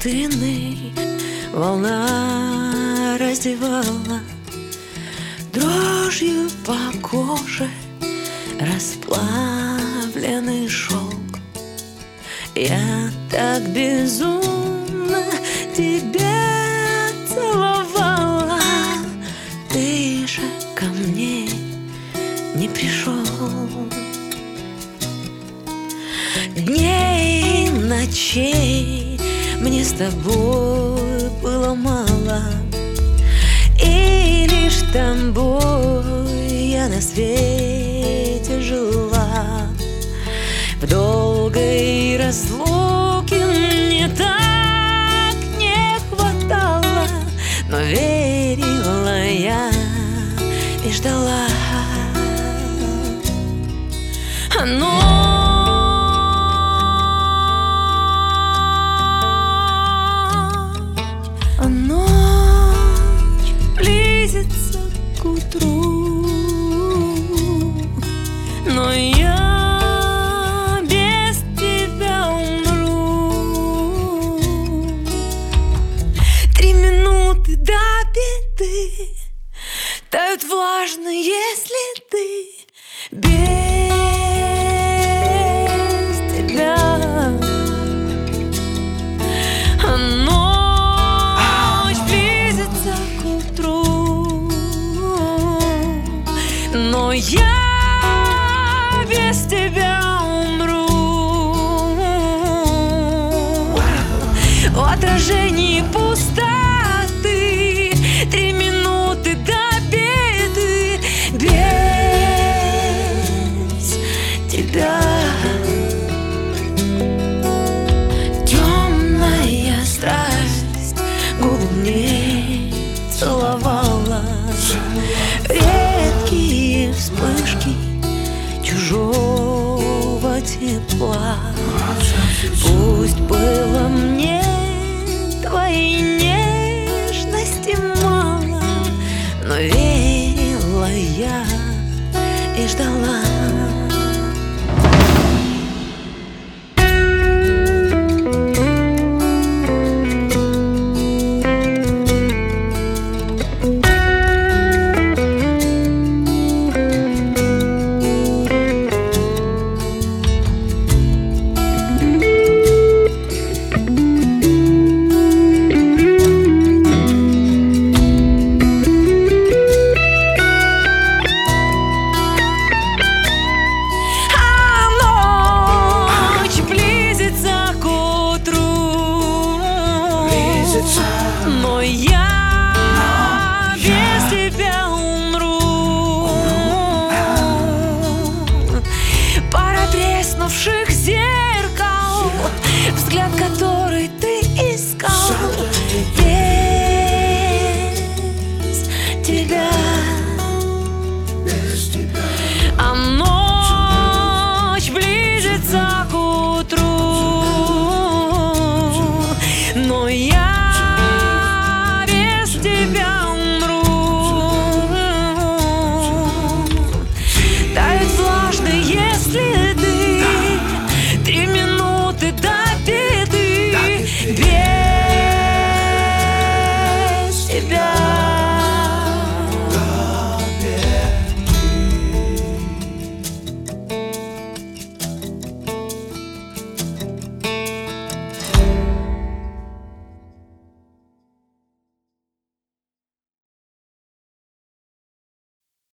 пустынный волна раздевала, дрожью по коже расплавленный шелк. Я так безумно тебя целовала, ты же ко мне не пришел. Дней и ночей мне с тобой было мало, и лишь тобой я на свете жила. В долгой разлуке мне так не хватало, но верила я и ждала. Ночь близится к утру, но я без тебя умру. 3 минуты до беды тают влажные следы. Без тебя ночь близится к утру, но я без тебя умру. В отражении пустоты 3 минуты до беды. Без тебя темная страсть губы мне целовала, редкие вспышки чужого тепла. Пусть было мне твоей нежности мало, но верила я и ждала.